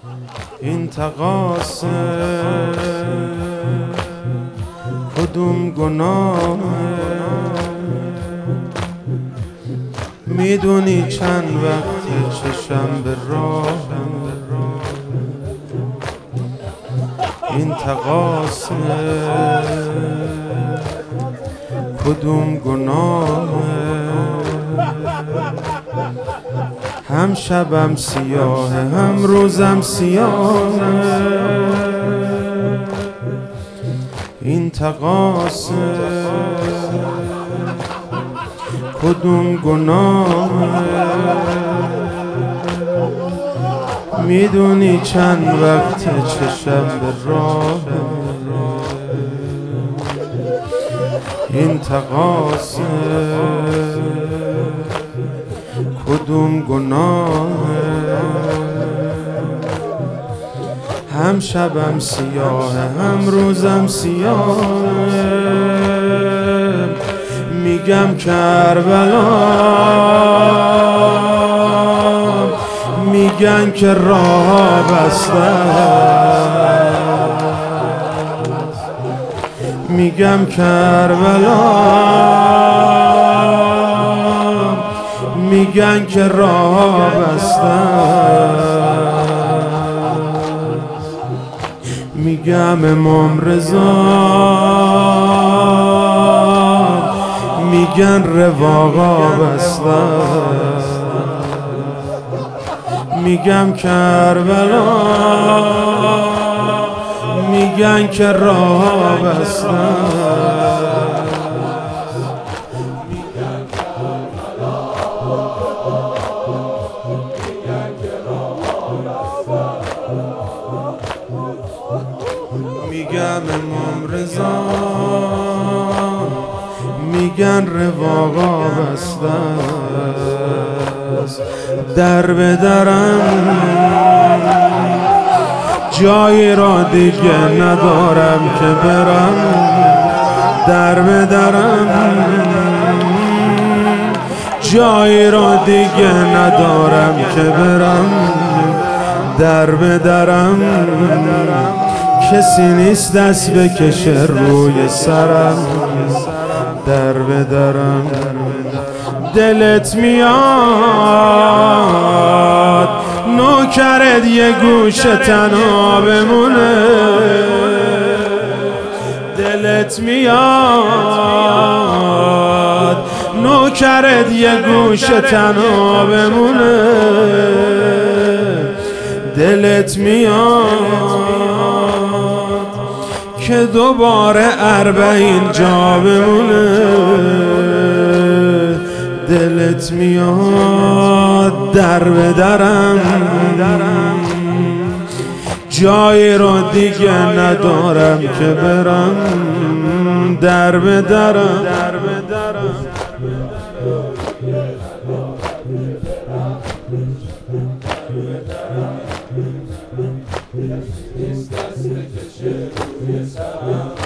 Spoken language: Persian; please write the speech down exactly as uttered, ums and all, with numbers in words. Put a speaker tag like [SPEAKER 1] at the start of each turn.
[SPEAKER 1] این تقاصه کدوم گناه؟ میدونی چند وقت چشم به راه؟ این تقاصه کدوم گناه؟ هم شبم سیاهه هم روزم سیاهه. این تقاصه کدوم گناه؟ میدونی چند وقت چشم به راه؟ این تقاصه کدوم گناه؟ هم شبم سیاهه هم روزم سیاهه. میگم کربلا، میگن که راه بسته است. میگم کربلا، میگن که راه بسته است. میگم امام رضا، میگن رواقا بسته است. میگم کربلا، میگن که راه بسته است. میگم امام رضا، میگن رواقا بسته است. در به درم جایی را دیگه ندارم که برم. در به درم جایی را دیگه ندارم که برم. در به درم کسی نیست دست بکشه روی سرم. در به درم دلت میاد نوکرت یه گوشه تنها بمونه. دلت میاد نوکرت یه گوشه تنها بمونه. دلت میاد که دوباره اربعین جا بمونه. دلت میاد در به درم جایی رو دیگه ندارم که برم. در به درم
[SPEAKER 2] نیست دست بکشه روی سرم.